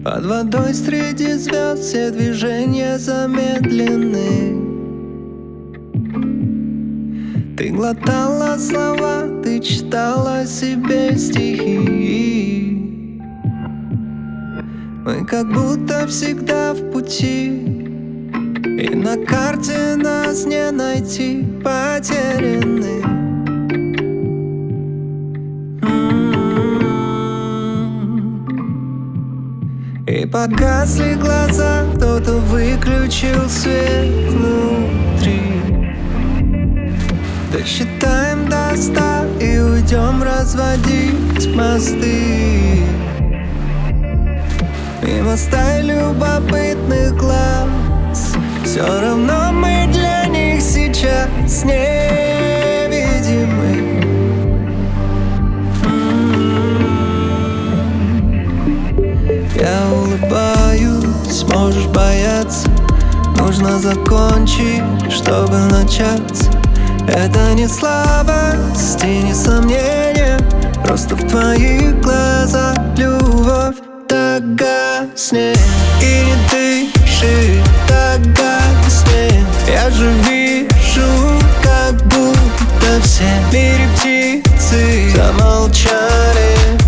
Под водой среди звезд все движения замедлены. Ты глотала слова, ты читала себе стихи. Мы как будто всегда в пути, и на карте нас не найти, потеряны. И погасли глаза, кто-то выключил свет внутри. Досчитаем до 100 и уйдем разводить мосты. Мимо стай любопытных глаз, все равно мы для них сейчас невидимы. Я улыбаюсь, можешь бояться. Нужно закончить, чтобы начаться. Это не слабость и не сомнение, просто в твоих глазах любовь. Так гаснет и не дыши, так гаснет. Я же вижу, как будто все в мире птицы замолчали.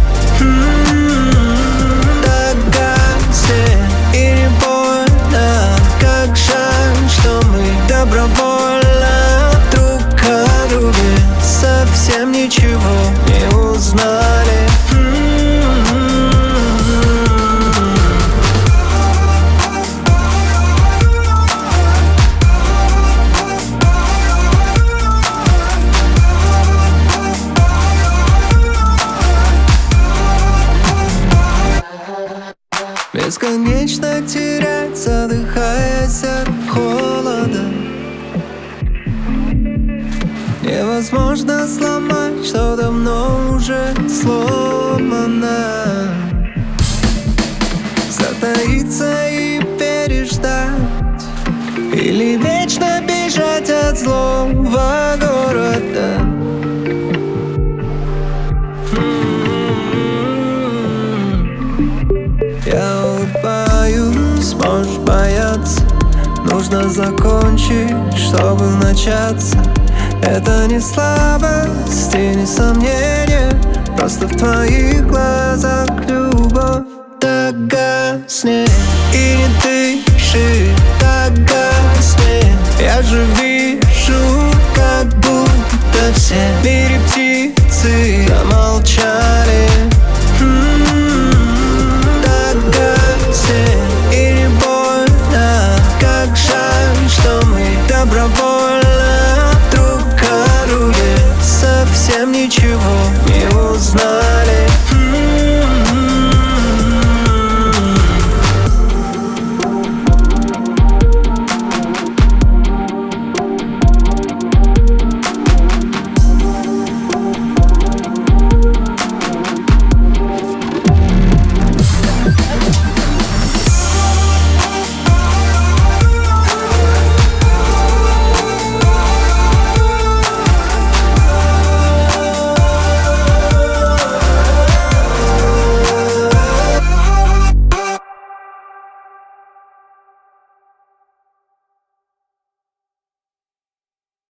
Так гаснет и не больно, как жаль, что мы добровольно друг о друге совсем ничего не узнали. Бесконечно терять, задыхаясь от холода. Невозможно сломать, что давно уже сломано. Затаиться и переждать, или вечно бежать от злого города. Я улыбаюсь, можешь бояться. Нужно закончить, чтобы начаться. Это не слабость и не сомнение, просто в твоих глазах любовь. Так гаснет и не дыши, так гаснет. Я же вижу, как будто все